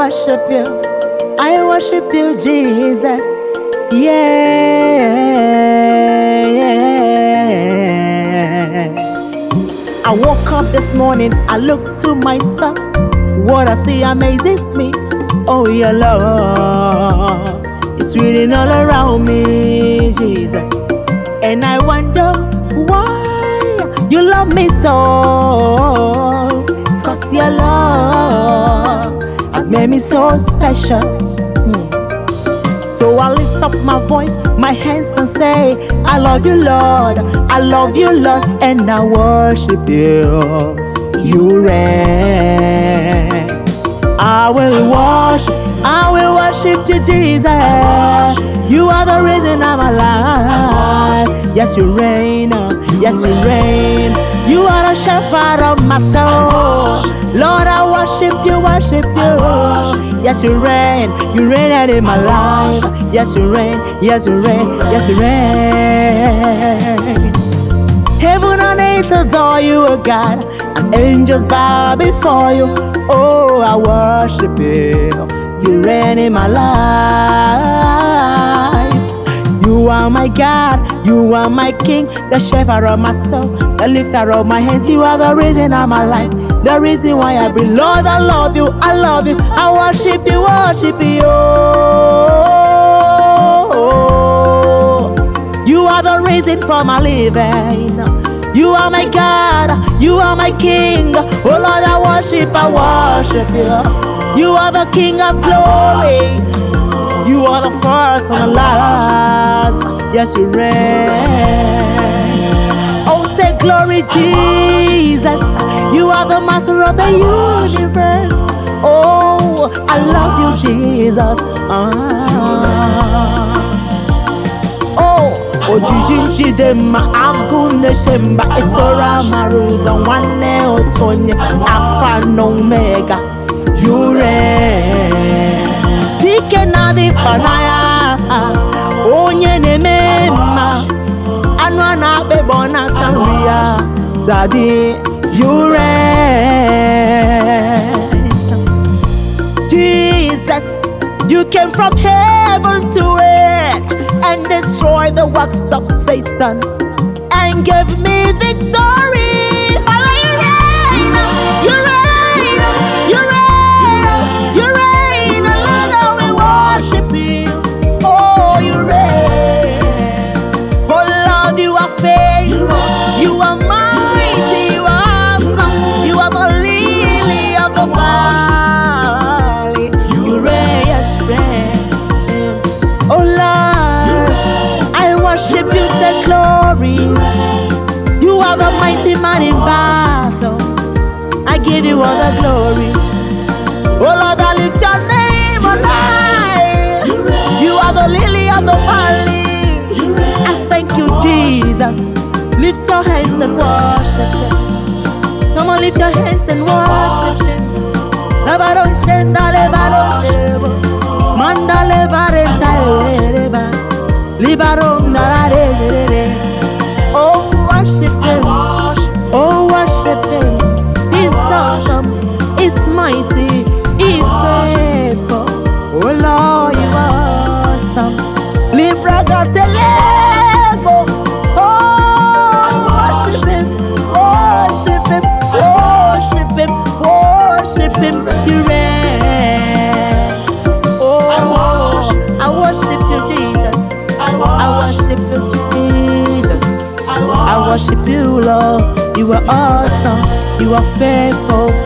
worship you, Jesus. Yeah. I woke up this morning, I looked to myself. What I see amazes me. Oh, your love is really all around me, Jesus. And I wonder why you love me so. Cause your love has made me so special. So I lift up my voice, my hands, and say, I love you, Lord. I love you, Lord. And I worship you. You reign. I will worship you, Jesus. You are the reason I'm alive. Yes, you reign. Yes, you reign. You are the shepherd of my soul. Lord, I worship you, worship you. Yes, you reign in my life. Yes, you reign, yes, you reign, yes, you reign. Heaven and earth adore you, oh God, and angels bow before you. Oh, I worship you. You reign in my life. You are my God, you are my King, the shepherd of my soul, the lifter of my hands. You are the reason I'm alive, the reason why I breathe. Lord, I love you, I love you. I worship you, worship you. You are the reason for my living. You are my God, you are my King. Oh Lord, I worship you. You are the King of glory. You are the first and the last. Yes, you reign. Oh, say glory, Jesus. You are the master of the universe. Oh, I love you, Jesus. Ojiji dem agune shemba isora maruza wane otonye alpha and omega. You reign. Dike na di panaya onye nemema anwa na bebona tanria. Daddy, you reign. Jesus, you came from heaven to earth and destroy the works of Satan and give me victory. Father, you reign, you reign, you reign, you reign. Lord, we worship you. Oh, you reign. Oh Lord, you are faithful, you are mighty, you are awesome, you are the lily of the valley. You reign, yes, reign. Oh Lord, worship you, the glory. You are the mighty man in battle. I give you all the glory. Oh Lord, I lift your name on high. You are the lily of the valley. I thank you, Jesus. Lift your hands and worship him. Come on, lift your hands and worship him. Oh, worship him. Oh, worship him. He's awesome. He's mighty. He's faithful. Oh, Lord, you are awesome. Libra Gatelebo. Oh, worship him. Worship him. Worship him. Worship him. You reign. Oh, I worship you, Jesus. I worship you, Jesus. I worship you, Lord. You are awesome. You are faithful.